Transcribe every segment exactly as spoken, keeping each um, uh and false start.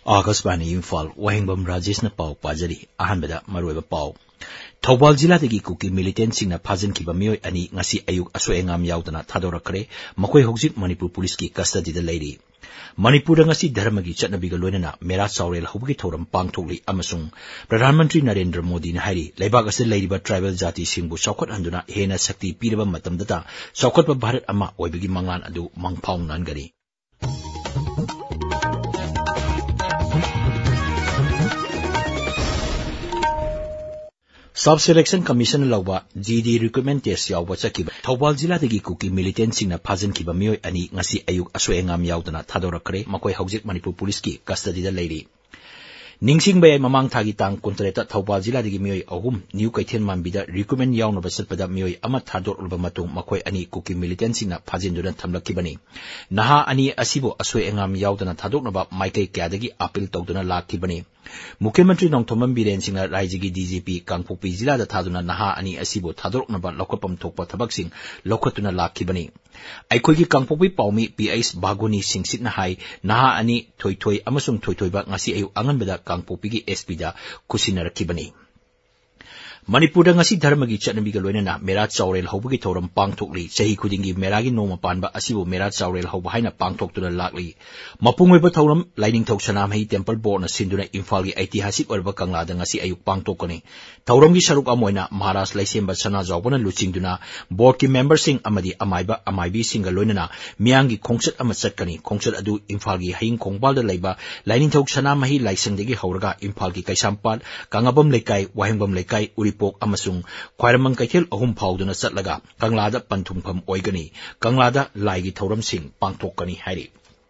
आकाशवाणी इम्फाल वहिंगबम राजेशना पाव पाजरी अहनबदा मरोइबा पाव थौबाल जिलादगी कुकी मिलिटेंटसिंगना फाजनखिबा मियोय अनि ngasi ayuk asoi engam yaudana thadorakre makoi hojik manipur police ki custody da leiri manipur ngasi dharmagi chatnabiga loinana mera chaurel hobgi thoram pangthokli amasung pradhan mantri narendra modi na hairi leibak ase leiriba tribal jati singbu chawkhat handuna hena sakti piraba matamdata chawkhatba bharat ama oibigi manglan adu mangphau nangari Sub Selection Commission lauba G D recruitment test yaw chakkiba Thobal jila dagi kuki militant singna phajankiba miyoy ani ngasi ayuk asoi engam yaudana thadorakre makoi hojik Manipur police ki custody da leiri Ningsing bay mamang thagi tang kontreta Thobal jila dagi miyoy ahum new kaithen mambida recruitment yawna basatpada miyoy ama thador ulba matung makoi ani kuki militant singna phajinduna thamlakibani naha ani asibo asoi engam yaudana thadoknaba maikai kyadagi appeal tawduna lakibani Mukhyamantri Nongthombam Biren Singh Raijigi D G P Kangpokpi Jila da thaduna naha ani asibo thadoroknaba lokapam thokpa thabaksing lokhatuna lakhibani Aikhoigi Kangpokpi Paumi P S Baguni Singh Sitna hai naha ani thoithoi amasung thoithoiba ngasi ayu anganbada Kangpokpi gi S P da kusinarakhibani Manipur ngasi dharmagi chatnabiga loinana mera chaurel hobagi thoram pangthokli chahi khudingi meragi noma panba asibo mera chaurel hoba haina pangthoktuna lakli mapungweba thoram lining thok sanam hai temple board na sinduna imphal gi aitihasik orba kangla da ngasi ayuk pangthokani thoram gi saruk amoina maharashtra laisemba sana jawbana luchingduna board ki member sing amadi amaiba amaibi singa loinana miyangi khongchat ama chatkani khongchat adu imphal gi haing khongbal da leiba lining thok sanam hai laisangdegi hauraga imphal gi kaisampal kangabam lekai wahingbam lekai uri Pok amasung khwairamang kaithel ahum phauduna chatlaga kanglada panthumpham oigani kanglada laigi thoram sing pangthokani hairi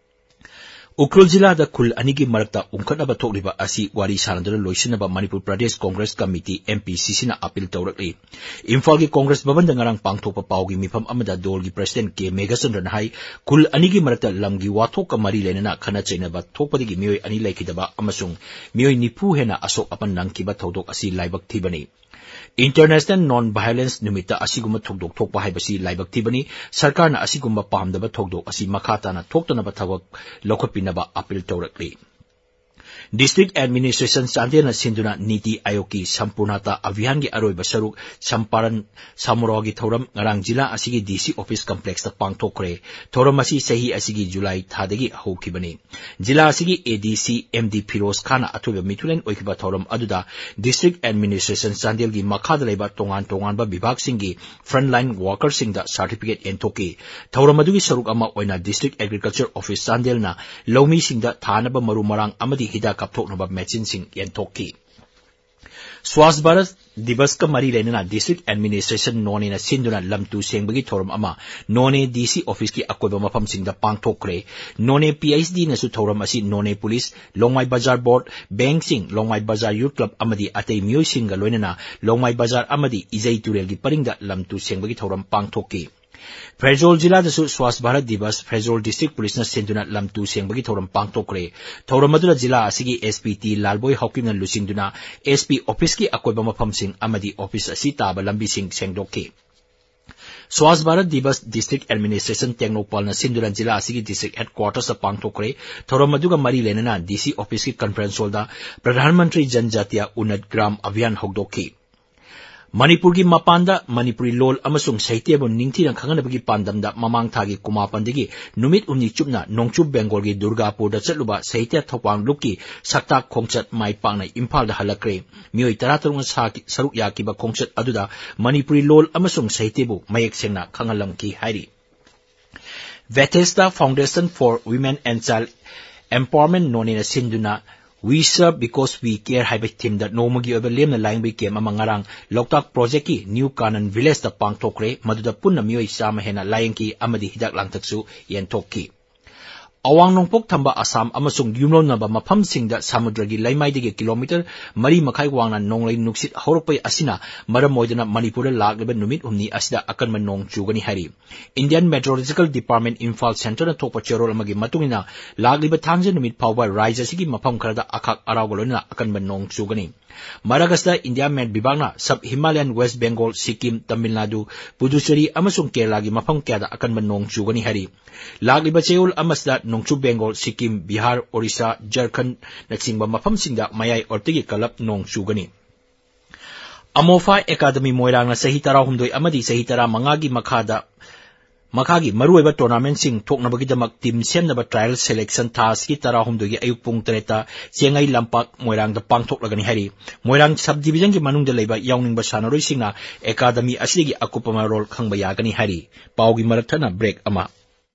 Ukrul jila da khul anigi marakta umkhataba thokliba asi wari sanaduna loisinaba Manipur Pradesh Congress Committee M P C C na appeal tawrakli Imphal gi Congress bhavan da ngarang pangthokpa pawgi mifam amada dol gi President K Megachandra na hai khul anigi marakta lamgi wathok ka mari lenana khana chainaba thokpadigi mioi ani laikidaba amasung mioi nipu hena asok apan nangkiba thodok asi laibak thibani International Non-Violence Numita asiguma thokdok thokpa haibasi laibak thibani sarkar na asiguma pamdaba thokdok asi makhata na thoktanaba thawak lokhapinaba appeal tawrakli District Administration Chandena Sinduna Niti Ayoki Sampurnata Abhiyan gi aroi basaruk Samparan Samurogi Thoram ngarang jila asigi D C Office Complex ta pangthokre thoram asi sahi asigi July thadagi hokibani jila asigi A D C M D Firoz Khan athuba mitulen oikiba thoram aduda District Administration Chandel gi makhada leiba tongan tongan ba bibhag singi frontline worker singda certificate enthoki thoram adugi saruk ama oina District Agriculture Office Chandel na lomi singda thanaba maru marang amadi hida kapthoknaba machine sing yenthoki Swasth Bharat Divas ka mari lenana District Administration None na sinduna lamtu sengbagi thoram ama None D C Office ki akoiba mafam singda pangthokre None P H D na su thoram asi None Police Longmai Bazar Board Bank sing Longmai Bazar Youth Club amadi atei mioi singa loinana Longmai Bazar amadi Izai Turel gi paringda lamtu sengbagi thoram pangthokki Faizol jila da su Swasth Bharat Divas Faizol District Police na sinduna lamtu sengbagi thoram pangthokre thoram aduna jila asigi S P T Lalboi Hawking na lusingduna S P Office ki akoiba mafam sing amadi office asi taba lambi sing sengdokki Swasth Bharat Divas District Administration Tengnopal na sinduna jila asigi district headquarters sa pangthokre thoram aduga mari lenana D C Office ki conference hall da Pradhan Mantri Janjatiya Unnat Gram Abhiyan hokdokki Manipur gi mapanda Manipuri lol amasung sahitya bon ningthirang khanganabagi pandamda mamang thagi kumapandagi numit umni chupna nongchup Bengal gi Durgapur da chatluba sahitya thopang lukki sakta khongchat mai pangna Imphal da halakre mioi taratarung saruk yakiba khongchat aduda Manipuri lol amasung sahitya bu mayek sengna khangalamki hairi Bethesda Foundation for Women and Child Empowerment None na sinduna We serve because we care haiba team that nomagi oba lemna laingbai kem amangarang Loktak project ki New Kanan Village da pangthokre maduda punna mioi sama hena laingki amadi hidak langtaksu yentokki Awang nongpok thamba Assam amasung yumlon naba mafam singda samudragi laimaidagi kilometer mari makhai wangna nonglai nuksit haurupai asina maram moidana Manipur lagliba numit umni asida akanma nong chugani hari Indian Meteorological Department Imphal Center na thokpa cherol amagi matungina lagliba thangje numit phawba raija sigi mafam kharada akhak arawgalona akanma nong chugani Maragasta India Met Bibagna Sub Himalayan West Bengal Sikkim Tamil Nadu Puducherry amasung Kerala gi mafam kyada akanma nong chugani hari lagliba cheol amasda Nongchu Bengal, Sikkim, Bihar, Orissa, Jharkhand, Nachingba Mafamsingda Mayai Ortigi Kalap Nong Chugani. Amofa Academy Moirang na sahi tara humdoi amadi sahi tara mangagi makhada Makagi maruiba tournament sing thoknabagidamak team semnaba trial selection task ki tara humdoi ayuk pung treta chengai lampak Moirang da pangthoklagani hari Moirang subdivision ki manungda leiba yawningba sanaroi singna academy asigi akupama role khangba yagani hari paugi marathana break ama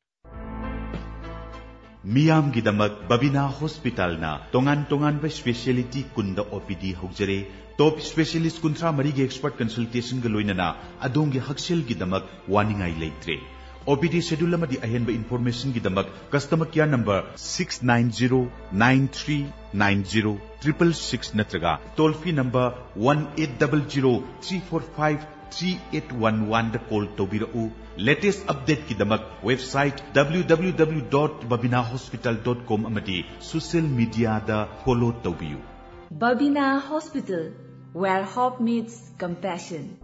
Miyam gidamak Babina Hospital na tongan tongan ba specialty kunda O P D hogjare top specialist kuntra marigi expert consultation ga loinana adongi haksel gidamak waningai leitre O P D schedule amadi ahenba information gidamak customer care number six nine zero nine three nine zero six six six natraga toll free number one eight zero zero three four five three eight one one da call tobirau latest update kidamak website w w w dot babina hospital dot com amadi social media da follow tobiu Babina Hospital, where hope meets compassion.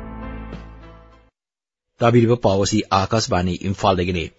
Tabiriba Pawasi Akasbani Imphal Dagini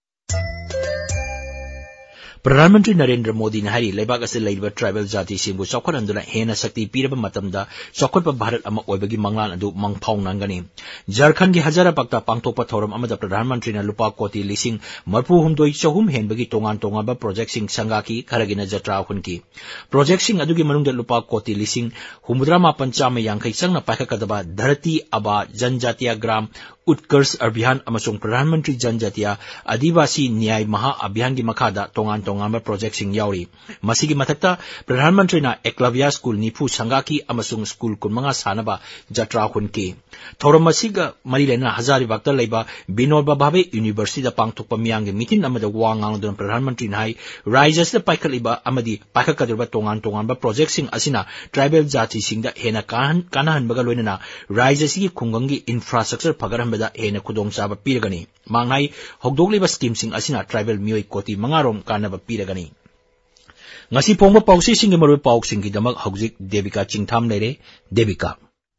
Pradhan Mantri Narendra Modi na hari leibak ase leiba tribal jati singbu chawkhananduna hena sakti piraba matamda chawkhatpa Bharat ama oibagi manglan adu mangphaunangani Jharkhand gi Hazara Pakta pangthokpa thoram amada Pradhan Mantri na lupa koti lising marpu humdoi chahum henbagi tongan tongaba project sing sangaki kharagina jatra hunki project sing adugi manungda lupa koti lising humudra mapan chama yangkai changna paikakadaba dharati aba janjatiya gram Utkarsh Abhiyan amasung Pradhan Mantri Janjatiya Adivasi Nyay Maha Abhiyan gi makhada tongan tongamba project sing yauri masigi mathakta Pradhan Mantri na Eklavya School Nipu Sangaki amasung school kunmanga sanaba jatra hunki thoram masiga marilena Hazaribagta leiba Binoba Bhabe University da pangthokpa miyangge mitin amada wangang don Pradhan Mantri nai rises da paikaliba amadi paikakadurba tongan tongamba project sing asina tribal jati singda hena kan kanahan baga loinana rises gi khungangi infrastructure pagaram da hena kudong chaba piragani mangai hogdogliba scheme sing asina tribal mioi koti mangarom kanaba piragani ngasi pongba pausi singi maru pauk singi damak hojik Devika Chingtham leire Devika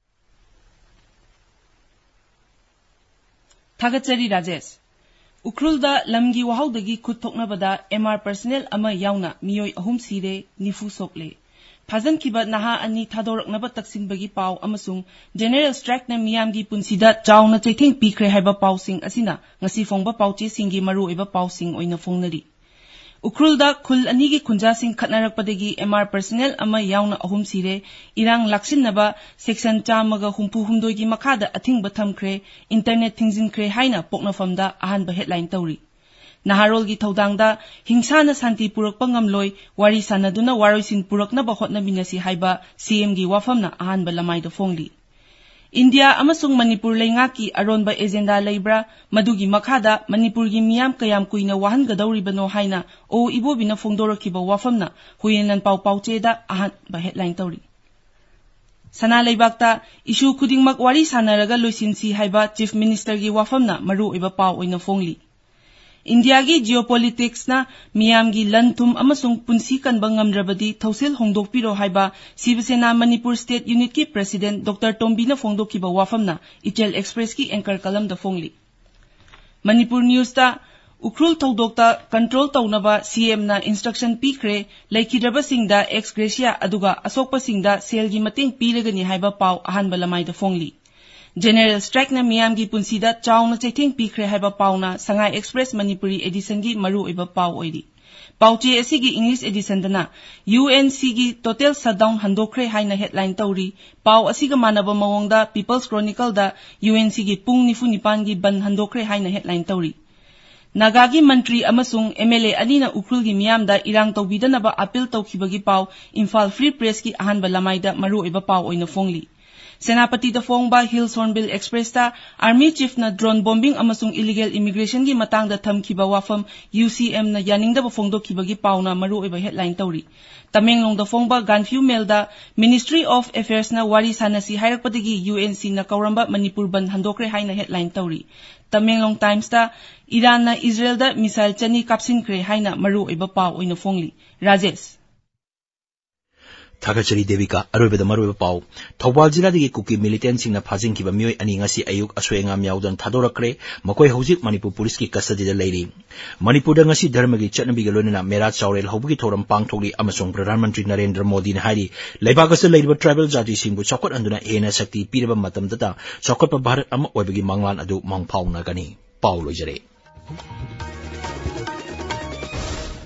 Thagatsari Rajesh Ukrulda lamgi wahaudagi khutthokna bada M R personnel ama yauna mioi ahum sire nifu sokle Phazan kiba naha ani thadoraknaba taksinbagi pau amasung general strike na miyamgi punsida chauna chaithing pikre haiba pau sing asina ngasi fongba pauche singi maru eba pau sing oina fongnari Ukrulda khul anigi khunja sing khatnarakpadagi M R personnel ama yauna ahum sire irang laksinnaba section chamaga humpu humdoi gi makhada athingba thamkre internet thingjinkre haina poknafamda ahanba headline tawri Naharol gi thaudangda hingsana santi purakpa ngamloi wari sanaduna waroisin puraknaba hotnaminasi haiba C M gi wafamna ahanba lamai da fongli India amasung Manipur leingaki aronba agenda leibra madugi makhada Manipur gi miyam kayam kuina wahan gadawribano haina o ibobina fongdorakiba wafamna huyenan pau paucheda ahanba headline tawri Sana leibakta issue khudingmak wari sanaraga loisinsi haiba chief minister gi wafamna maru iba pau oina fongli India gi geopolitics na miyam gi lanthum amasung punsi kan bangam rabadi thausil hongdok piro haiba Sivasena Manipur State Unit ki President Doctor Tombina Fongdok ki ba wafamna Ichel Express ki anchor kalam da fongli Manipur News ta Ukrul thaudokta control taunaba C M na instruction pikre laikhidraba singda ex gratia aduga asokpa singda sel gi mating piragani haiba pau ahan balamai da fongli General strike na miyam gi punsida chauna chaithing pikre haiba pauna Sangai Express Manipuri edition gi maru iba pau oiri pauche asigi English edition dana U N C gi total shutdown handokre haina headline tawri pau asiga manaba mawongda People's Chronicle da U N C gi pung nifu nipan gi ban handokre haina headline tawri Nagagi mantri amasung M L A anina ukrul gi miyam da irang tawbidanaba appeal tawkhibagi pau Imphal Free Press gi ahan balamaida maru iba pau oina fongli Senapati da Fongba Hills Hornbill Express ta Army Chief na drone bombing amasung illegal immigration gi matang da thamkiba wafam U C M na yaningda ba fongdokkiba gi pauna maru oiba headline tawri Tamenglong da Fongba Ganfu Mail da Ministry of Affairs na wari sanasi hairakpadagi U N C na kauramba Manipur ban handokre haina headline tawri Tamenglong Times ta Iran na Israel da missile chani kapsinkre haina maru oiba pau oina fongli Rajesh Thagachari Devika Arubeda Maruba Pau Thawbal Jilla dagi Kuki militant singna phajinkiba mioi ani ngasi ayuk aswengam yaudon thadorakre makoi hojik Manipur police ki custody da leiri Manipur da ngasi dharma gi chatnabi ga loinana Mera Chaurel hobgi thoram pangthokli amasong Pradhan Mantri Narendra Modi na hairi leibak asa leiriba tribal jati singbu chakot anduna hena sakti piraba matamdata chakot pa Bharat ama oibagi manglan adu mangphauna gani Paulo Jare